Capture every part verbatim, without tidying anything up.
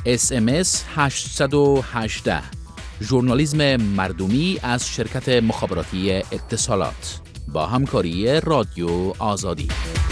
اس ام اس هشتصد و هجده، ژورنالیسم مردمی از شرکت مخابراتی اتصالات با همکاری رادیو آزادی.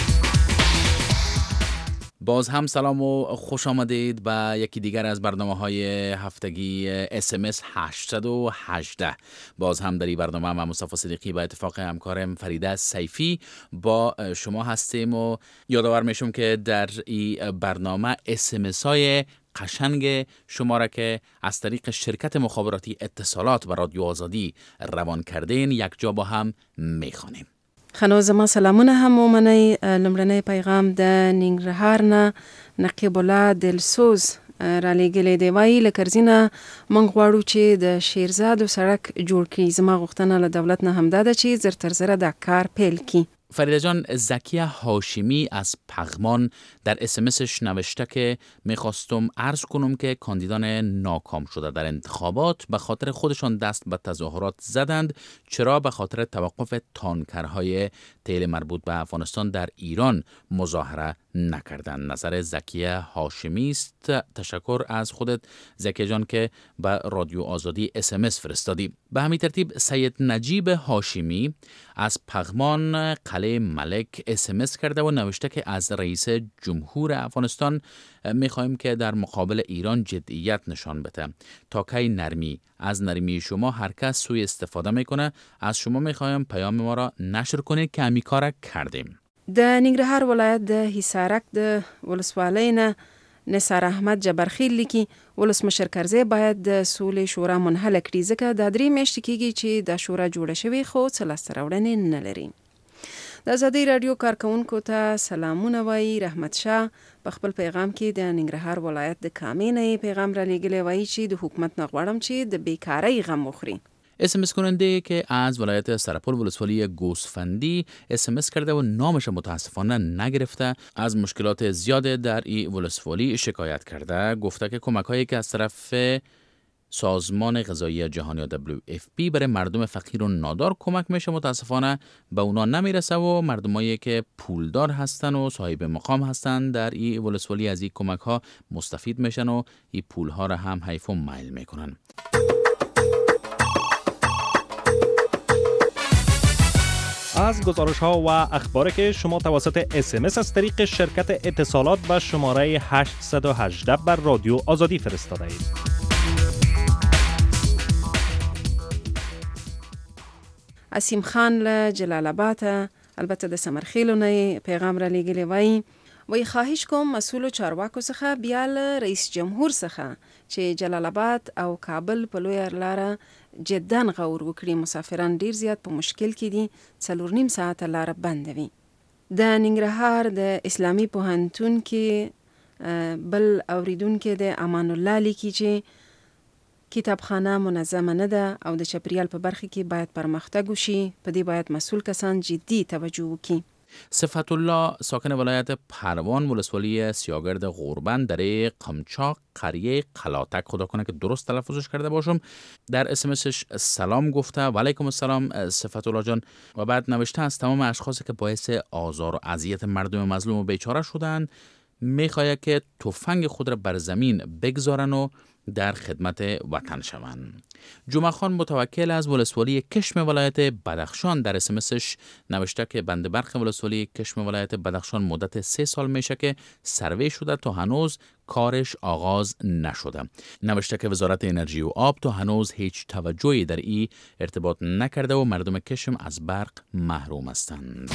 باز هم سلام و خوش آمدید به یکی دیگر از برنامه‌های هفتگی اس ام اس هشتصد و هجده. باز هم در این برنامه من مصطفی صدیقی با اتفاق همکارم فریده سیفی با شما هستیم و یادآور میشم که در این برنامه اس ام اس های قشنگ شما را که از طریق شرکت مخابراتی اتصالات و رادیو آزادی روان کردین یک جا با هم میخوانیم. خنو زما سلامونه هم ومنئ. لمړنی پیغام د ننګرهار نه نقیب الله دلسوز را لېږلی دی. وایي له کرزینه موږ غواړو چې د شیرزاد سړک جوړ کړي. زما غوښتنه له دولت نه همدا ده چې زر تر زره دا کار پیل کړي. فریده جان، زکیه هاشمی از پغمان در اس ام اسش نوشته که میخواستم عرض کنم که کاندیدان ناکام شده در انتخابات به خاطر خودشان دست به تظاهرات زدند. چرا به خاطر توقف تانکرهای تیل مربوط به افغانستان در ایران مظاهره نکردند؟ نظر زکیه هاشمی است. تشکر از خودت زکیه جان که به رادیو آزادی اس ام اس فرستادی. به همین ترتیب سید نجیب هاشمی از پغمان قلعه ملک اس ام اس کرده و نوشته که از رئیس جمهور افغانستان میخوایم که در مقابل ایران جدیت نشان بده. تا کی نرمی؟ از نرمی شما هر کس سوء استفاده میکنه. از شما میخوایم پیام ما را نشر کنید که همی کار کردیم. د ننګرهار ولایت د حصارک د ولسوالۍ نه نثار احمد جبرخیل لیکي ولسمشر کرزی باید د سولې شورا منحله کړي، ځکه دا درې میاشتې کېږي چې دا شورا جوړه شوې خو څه لاسته راوړنې نه لري. د ازادۍ راډیو کارکونکو ته سلامونه وایي. رحمت شاه په خپل پیغام کې د ننګرهار ولایت د کامې نه پیغام را لیږلی، وایي چې د حکومت نه غواړم چې د بیکارۍ غم وخوري. اس ام اس کننده که از ولایت سرپل ولسوالی گوسفندی اس ام اس کرده و نامش متاسفانه نگرفته، از مشکلات زیاد در این ولسوالی شکایت کرده. گفته که کمک‌هایی که از طرف سازمان غذایی جهانی یا دبلیو اف پی برای مردم فقیر و نادار کمک میشه متاسفانه به اونا نمیرسه و مردمایی که پولدار هستن و صاحب مقام هستن در این ولسوالی از این کمک‌ها مستفید میشن و این پول‌ها را هم حیف و میل میکنن. از گزارش ها و اخباری که شما توسط اس ام اس از طریق شرکت اتصالات به شماره هشتصد و هجده بر رادیو آزادی فرستاده اید. اسیم خان له جلال آباد، البته د سمرخیلو نه پیغام را لیږلی، وایي وی خواهش کوم مسئولو چارواکو څخه بیا له رئیس جمهور څخه چې جلال آباد او کابل په لویه لاره جدا غور وکړي. مسافران ډیر زیات په مشکل کې دي. څلور نیم ساعته لاره بنده وي. د ننګرهار د اسلامي پوهنتون کې بل اوریدونکي د امان الله لیکي چې کتابخانه منظمه نه ده او د چاپیریال په برخه کې باید پرمختګ وشي. په دې باید مسئول کسان جدي توجه وکړي. صفت الله ساکن ولایت پروان ولسوالی سیاگرد غوربند در قمچاق قریه قلاتک، خدا کنه که درست تلفظش کرده باشم، در اس ام اسش سلام گفته. و علیکم السلام صفت الله جان. و بعد نوشته از تمام اشخاصی که باعث آزار و اذیت مردم مظلوم و بیچاره شدن میخواهد که تفنگ خود را بر زمین بگذارن و در خدمت وطن شوند. جمعه خان متوکل از ولسوالی کشم ولایت بدخشان در اس ام اسش نوشته که بند برق ولسوالی کشم ولایت بدخشان مدت سه سال میشه که سروی شده تا هنوز کارش آغاز نشده. نوشته که وزارت انرژی و آب تا هنوز هیچ توجهی در این ارتباط نکرده و مردم کشم از برق محروم هستند.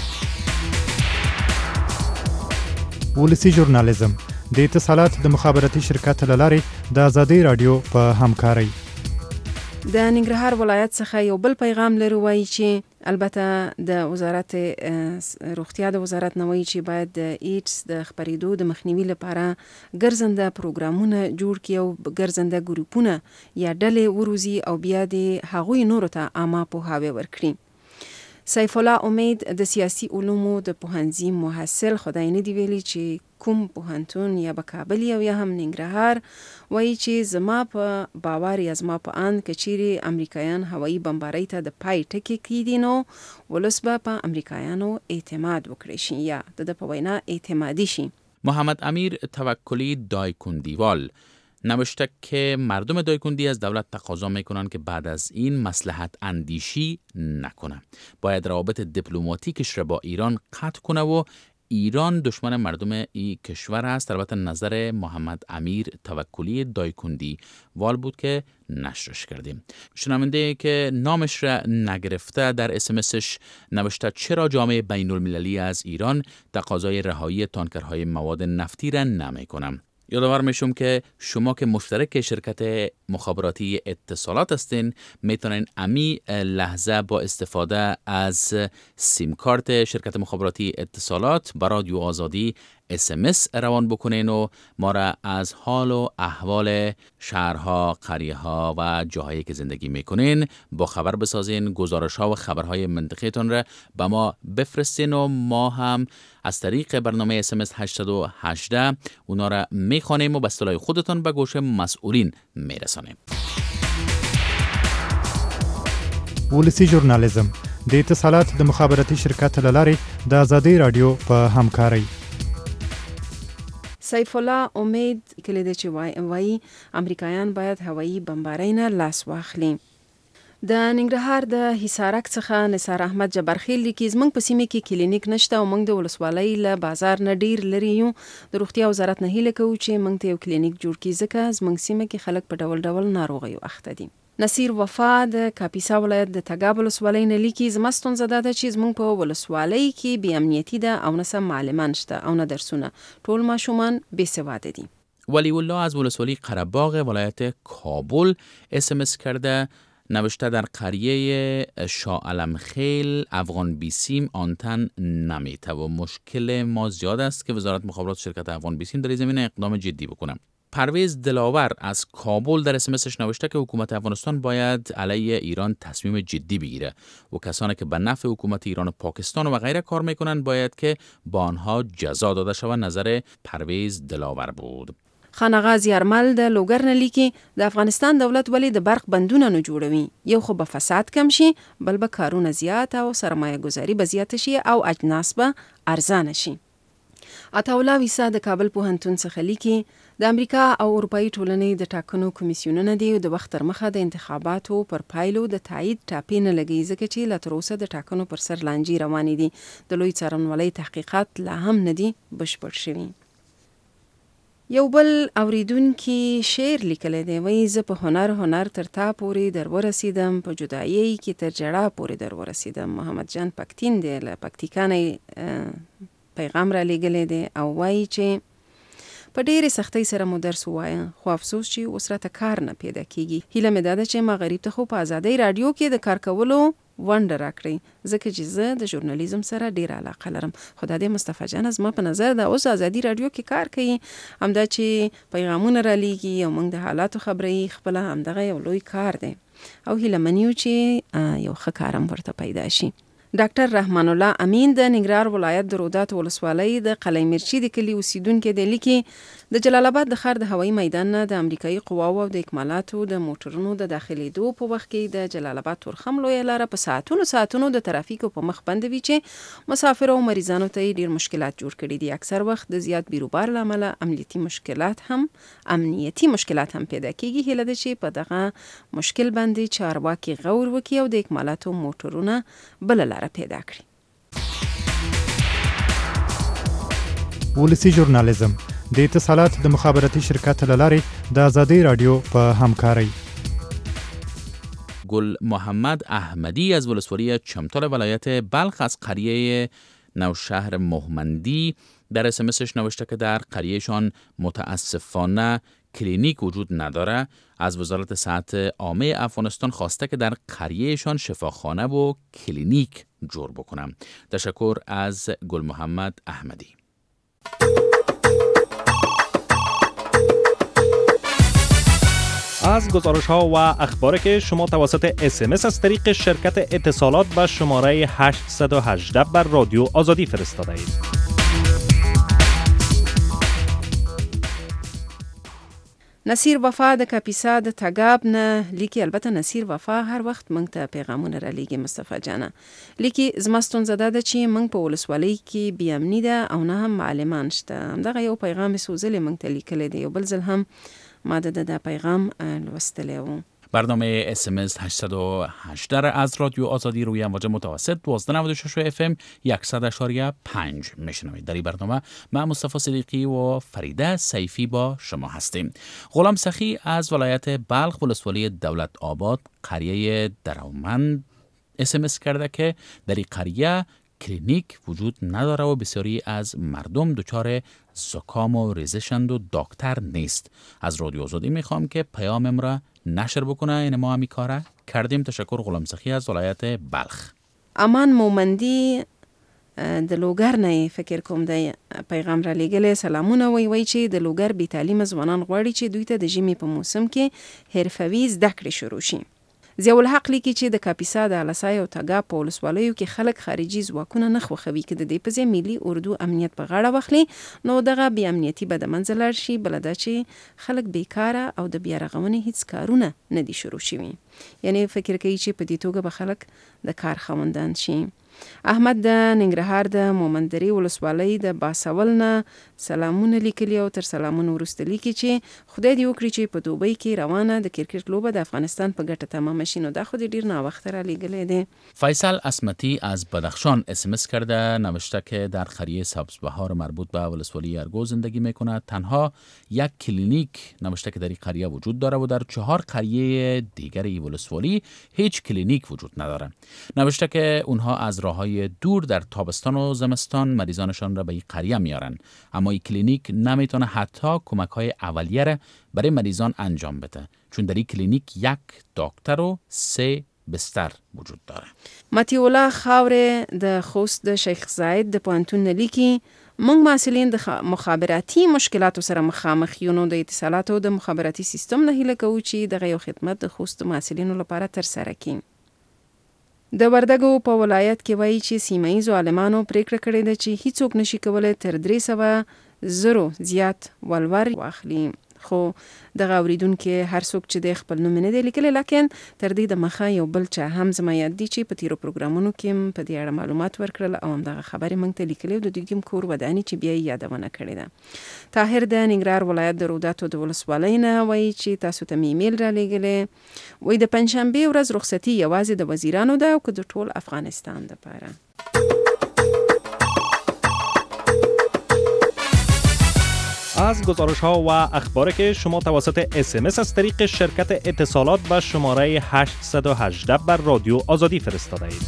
ولسی ژورنالیزم د اتصالات د مخابراتي شرکت له لارې د ازادۍ رادیو په همکارۍ. د ننګرهار ولایت څخه یو بل پیغام لري، وایي چې البته د وزارت روغتیا د وزارت نه وایي چې باید د ایډز د خپرېدو د مخنیوي لپاره ګرځنده پروګرامونه جوړ کړي او ګرځنده ګروپونه یا ډلې وروزي او بیا د هغوی نورو ته عامه پوهاوی ورکړي. سیف الله امید د سیاسي علومو د پوهنځي محصل، خدای نه دی ویلي چې کوم پوهنتون یا به کابل یا هم ننګرهار، وایي چې زما په باور یا زما په اند که چیرې امریکایان هوایي بمبارۍ ته د پای ټکی کیدي نو ولس به په امریکایانو اعتماد وکړي شي یا د په وینا اعتمادي شي. محمد امیر توکلی دایکندیوال نوشته که مردم دایکندی از دولت تقاضا میکنند که بعد از این مصلحت اندیشی نکنه. باید روابط دیپلماتیکش را با ایران قطع کنه و ایران دشمن مردم این کشور است. البته نظر محمد امیر توکلی دایکندی وال بود که نشرش کردیم. شنونده که نامش را نگرفته در اسمسش نوشته چرا جامعه بین المللی از ایران تقاضای رهایی تانکرهای مواد نفتی را نمی کنم. یادآور میشم که شما که مشترک شرکت مخابراتی اتصالات هستین میتونین امی لحظه با استفاده از سیم کارت شرکت مخابراتی اتصالات با رادیو آزادی اس ام اس روان بکنین و ما را از حال و احوال شهرها، قریه ها و جاهایی که زندگی میکنین با خبر بسازین. گزارش ها و خبرهای منطقیتون را به ما بفرستین و ما هم از طریق برنامه اس ام اس هشتصد و هجده اونا را میخوانیم و به اصطلاح خودتون به گوش مسئولین میرسانیم. ولسی ژورنالیزم د اتصالات د مخابراتي شرکت لاري د آزادي رادیو په همکاري. سیف الله امید کلی د چې وایي امریکایان باید هوایي بمبارۍ نه لاس واخلي. د ننګرهار د حصارک څخه نثار احمد جبرخیل لیکي زمونږ په سیمه کې کلینیک نشته او موږ د ولسوالۍ له بازار نه ډیر لري یو. د روغتیا وزارت نه هیله کوو چې موږ ته یو کلینیک جوړ کړي ځکه زمونږ سیمه کې خلک په ډول ډول ناروغیو اخته دي. نصیر وفا د کاپیسا ولایت د تګاب ولسوالۍ نه لیکي زما ستونزه دا ده چې زمونږ په ولسوالۍ کې بې امنیتي ده او نه سم معلمان شته او نه درسونه. ټول ماشومان بېسواده دي. ولی الله از ولسوالی قره‌باغ ولایت کابل اس ام اس کرده، نوشته در قریه شاه علم خیل افغان بیسیم آنتن نمیته و مشکل ما زیاد است که وزارت مخابرات شرکت افغان بیسیم در این زمینه اقدام جدی بکنه. پرویز دلاور از کابل در اس ام اسش نوشته که حکومت افغانستان باید علیه ایران تصمیم جدی بگیره و کسانی که به نفع حکومت ایران و پاکستان و غیره کار میکنن باید که با آنها جزا داده شود. نظر پرویز دلاور بود. خانغا زیارمل د لوګر نه لیکي د افغانستان دولت ولی د برق بندونه نه جوړوي. یو خو به فساد کم شي، بل به کارونه زیات او سرمایه گذاری به زیات شي او اجناس به ارزانه شي. عطاالله ویسا د کابل پوهنتون څخه لیکي د امریکا او اروپאי ټولنې د ټاکنو کمیسیونونه دی د وخت تر مخه د انتخاباتو پر پایلو د تایید ټاپې نه لګي ځکه چې لا تر اوسه د ټاکنو پر سر لانجې روانې دي. د لوی څارنوالۍ تحقیقات لا هم نه دي بشپړ شوي. یو بل اوریدونکي شعر لیکلی دی، وایي زه په هنر هنر تر تا پورې در ورسیدم، په جدایۍ کې تر جړا پورې در ورسیدم. محمد جان پکتین دی له پکتیکا نه پیغام را لیږلی دی او وایي چې په ډېرې سختۍ سره مو درس ووایه خو افسوس چې اوس راته کار نه پیدا کیږي. هیله مې دا ده چې ما غریب ته خو په ازادۍ راډیو کې د کار کولو ونډه راکړئ ځکه چې زه د ژورنالیزم سره ډېره علاقه لرم. خو دا د مصطفی جان زما په نظر د اوس ازادي راډیو کې کار کوي، همدا چې پیغامونه را لیږي او موږ د حالاتو خبرې خپله همدغه یو لوی کار دی او هیله من یو چې یو ښه کار هم ورته پیدا شي. ډاکټر رحمان الله امین د ننګرهار ولایت د رودات ولسوالۍ د قلعه مرچي د کلي اوسیدونکی دی لیکي د جلال آباد د ښار د هوایي میدان نه د امریکایي قواو او د اکمالاتو د موټرونو د داخلېدو په وخت کې د جلال آباد تورخم لویه لاره په ساعتونو ساعتونو د ترافیکو په مخ بند وي چې مسافر او مریضانو ته ډېر مشکلات جوړ کړي دي. اکثر وخت د زیات بیروبار له امله امنیتي مشکلات هم امنیتي مشکلات هم پیدا کیږي. هیله ده چې په دغه مشکل باندې چارواکي غور وکړي او د اکمالاتو موټرونه بله لاره پیدا کړي. ولسی ژورنالیزم د اتصالات د مخابراتي شرکت لاري د آزادي رادیو په همکاري. گل محمد احمدی از ولسوالی چمتال ولایت بلخ از قریه نوشهر مهمندی در اس ام اسش نوشته که در قریهشان متاسفانه کلینیک وجود نداره. از وزارت صحت عامه افغانستان خواسته که در قریهشان شفاخانه و کلینیک جور بکنم. تشکر از گل محمد احمدی. از گزارش ها و اخباری که شما توسط اس ام اس از طریق شرکت اتصالات به شماره هشتصد و هجده بر رادیو آزادی فرستاده اید. نصیر وفا د کاپیسا د تګاب نه لیکي. البته نصیر وفا هر وخت موږ ته پیغامونه را لیږي. مصطفی جانه لیکي زما ستونزه دا ده چې موږ په ولسوالۍ کې بې امني ده او نه هم معلمان شته. همدغه یو پیغام یې څو ځلې موږ ته لیکلی دی. یو بل ځل هم ما د د پیغام لوستلی و. برنامه اس ام اس هشتصد و هجده از رادیو آزادی روی امواج متوسط دوازده و نود و شش اف ام صد و پنج میشنوید. در این برنامه من مصطفی صدیقی و فریده سیفی با شما هستیم. غلام سخی از ولایت بلخ ولسوالی دولت آباد قریه درومند اس ام اس کرده که در این قریه کلینیک وجود نداره و بسیاری از مردم دچار زکام و ریزشند و دکتر نیست. از رادیو آزادی میخوام که پیامم را نشر بکنه. این ما همی کاره کردیم. تشکر. غلام سخی از ولایت بلخ. امان مومندی د لوګر نه فکر کوم د پیغام را لګلې سلامونه وی وی چې د لوګر بي تعلیم ځوانان غواړي چې دوی ته د ژمي په موسم کې حرفوي زده کړې شروع شي. ضیاء الحق لیکي چې د کاپیسا د الاسای او تګا په ولسوالیو کې خلک خارجي ځواکونه نه خوښوي چې د دې په ځای ملي اردو امنیت په غاړه واخلي، نو دغه بې امنیتي به د منځه لاړ شي. بله دا چې خلک بیکاره او د بیا رغونې هیڅ کارونه نه دي شروع شوي. یعنی فکر کوي چې په دې توګه به خلک د کار خاوندان شي. احمد د ننګرهار د مومندري ولسوالۍ د باسول نه سلامونه لیکلي او تر سلامونه وروسته لیکي چې خدای دې وکړي چې په دوبۍ کې روانه د کرکټ لوبه د افغانستان په ګټه تمام شي. نو دا خو دې ډیر ناوخته را لیکلی دی. فیصل اسمتی از بدخشان اس ام اس کرده، نوشته که در قریه سبزبهار مربوط به ولسوالی ارگو زندگی میکنه. تنها یک کلینیک نوشته که در این قریه وجود داره و در چهار قریه دیگر این ولسوالی هیچ کلینیک وجود نداره. نوشته که اونها از راههای دور در تابستان و زمستان مریضانشان را به این قریه میارن، اما این کلینیک نمیتونه حتی کمک‌های اولیه را برای مریضان انجام بده، چون در این کلینیک یک دکتر و سه بستر وجود داره. متی الله خاور د خوست د شیخ زاید د پوهنتون لیکي موږ محصلین د مخابراتي مشکلاتو سره مخامخ یو. نو د اتصالاتو د مخابراتي سیستم نه هیله کوو چې دغه یو خدمت د خوست محصلینو لپاره ترسره کړي. د وردګو په ولایت کې وایي چې سیمه ییزو عالمانو پریکړه کړې ده چې هیڅوک نشي کولی تر درې سوه زرو زیات ولور واخلي. خو دغه اوریدونکي هر څوک چې د خپل نوم نه دی لیکلی، لیکن تر دې د مخه یو بل چا هم زما یاد دي چې په تیرو پروګرامونو کې په دې اړه معلومات ورکړل او همدغه خبرې موږ ته لیکلې او د دوی هم کور وداني چې بیا یې یادونه کړې ده. طاهر د ننګرهار ولایت د روداتو د ولسوالۍ نه وایي چې تاسو ته مې ایمیل را لیږلی. وایي د پنجشنبې ورځ رخصتي یوازې د وزیرانو ده او که د ټول افغانستان دپاره. از گزارش ها و اخباری که شما توسط اس ام اس از طریق شرکت اتصالات به شماره هشتصد و هجده بر رادیو آزادی فرستاده اید.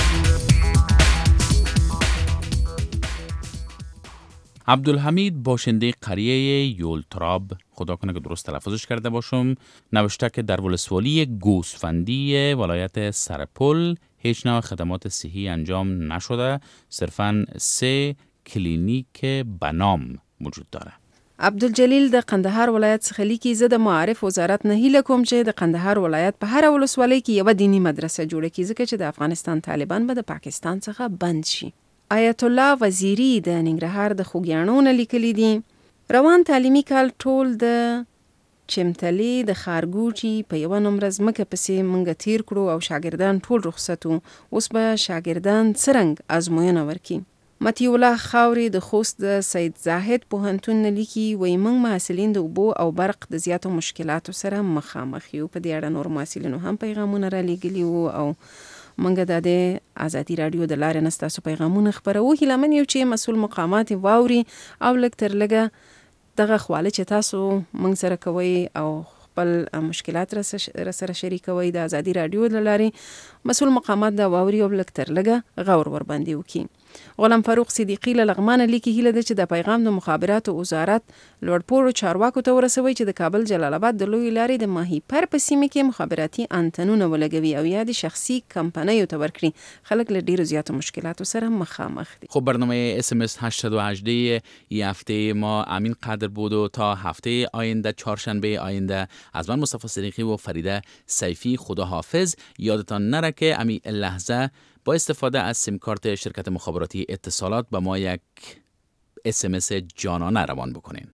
عبدالحمید باشنده قریه یولتراب، خدا کنه که درست تلفظش کرده باشم، نوشته که در ولسوالی گوسفندی ولایت سرپل هیچ نوع خدمات صحی انجام نشده، صرفاً سه کلینیک بنام وجود داره. عبدالجلیل د قندهار ولایت څخه لیکي زه د معارف وزارت نه هیله کوم چې د قندهار ولایت په هر ولسوالۍ کې یو دینی مدرسه جوړه کړي، ځکه چې د افغانستان طالبان به د پاکستان څخه بند شي. آیت الله وزیری د ننګرهار د خوږیاڼو نه لیکلي دي روان تعلیمي کال ټول د چمتلې د خارګوټي په یوه نمره ځمکه پسې موږ تیر کړو او شاګردان ټول رخصت وو. اوس به شاګردان څرنګه ازموینه ورکړي. متی الله خاوري د خوست د سید زاهد پوهنتون نه لیکي وایي موږ محصلین د اوبو او برق د زیاتو مشکلاتو سره مخامخ یو. په دې اړه نور محصلینو هم پیغامونه را لیږلي وو او موږ د ازادي راډیو د لارې نه ستاسو پیغامونه خپروو. هیله من یو چې مسؤل مقامات واوري او لږ تر لږه دغه خواله چې تاسو موږ سره کوئ او خپل مشکلات را سره شریکوئ د ازادي راډیو د لارې مسؤل مقامات دا واوري او لږ تر لږه غور ورباندې وکړي. غلام فاروق صدیقی له لغمانه لیکي هیله ده چې د پیغام د مخابراتو وزارت لوړپوړو چارواکو ته ورسوي چې د کابل جلال آباد د لوی لارې د ماهیپر په سیمه کې مخابراتي انتنونه ولګوي او یا د شخصي کمپنیو ته ورکړي. خلک له ډیرو زیاتو مشکلاتو سره مخامخ دي. خب برنامه اس ام اس هشتصد و هجده این هفته ما امین قدر بود و تا هفته آینده چهارشنبه آینده از من مصطفی صدیقی و فریده سیفی خدا حافظ. یادتان نره که امی لحظه با استفاده از سیم کارت شرکت مخابراتی اتصالات به ما یک اس ام اس جانانه روان بکنین.